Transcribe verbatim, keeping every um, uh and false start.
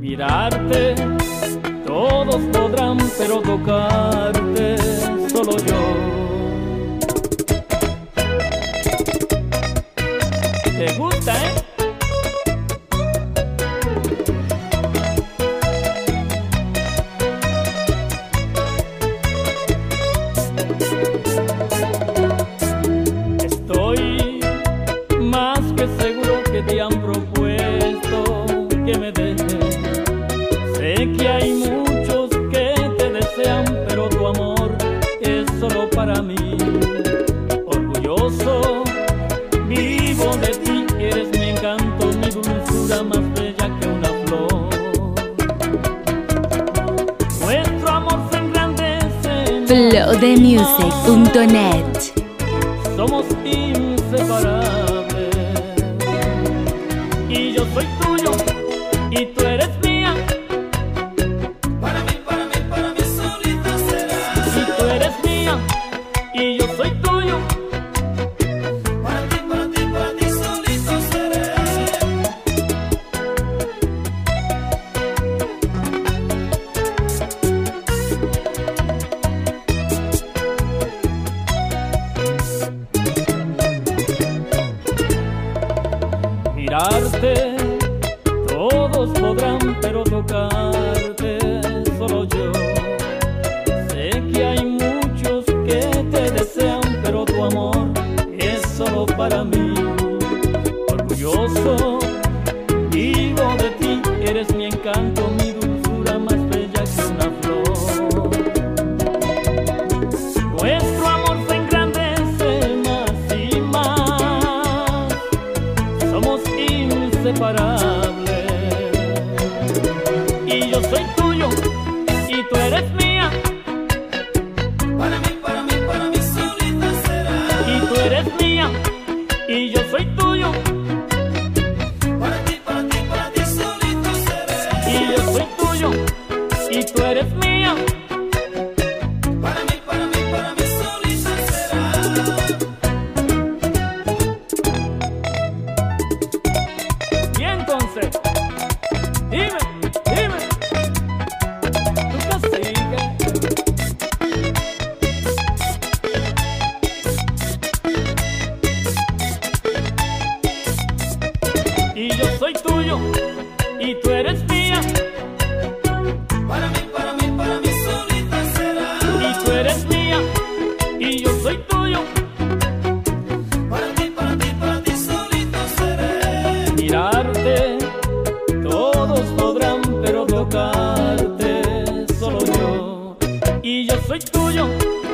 Mirarte, todos podrán, pero tocarte solo yo. ¿Te gusta, eh? Estoy más que seguro que te han propuesto que me dejes. Sé que hay muchos que te desean, pero tu amor es solo para mí. Orgulloso, vivo de ti, eres mi encanto, mi dulzura más bella que una flor. Nuestro amor se engrandece. flow the music punto net. Somos inseparables. Y yo soy tuyo y tú eres mía. Para mí, para mí, para mí solita serás. Y tú eres mía y yo soy tuyo. Para ti, para ti, para ti solito seré. Mirarte, todos podrán, pero tocarte solo yo. Sé que hay muchos que te desean, pero tu amor es solo para mí. Orgulloso, vivo de ti, eres mi encanto, mi dulzura más bella que una flor. Nuestro amor se engrandece más y más. Somos inseparables. Y yo soy tuyo y tú eres mía. Para mí, para mí, para mí solita serás. Y tú eres mía y yo soy tuyo. Para ti, para ti, para ti solito seré. Y yo soy tuyo y tú eres mía. Para mí, para mí, para mí solita serás. Y entonces, dime, dime, ¿tú qué sigues? Y yo soy tuyo y tú eres mía. Para mí, para mí, para mí solita serás. Y tú eres mía y yo soy tuyo. Para ti, para ti, para ti solito seré. Mirarte, todos podrán, pero tocarte solo yo. Y yo soy tuyo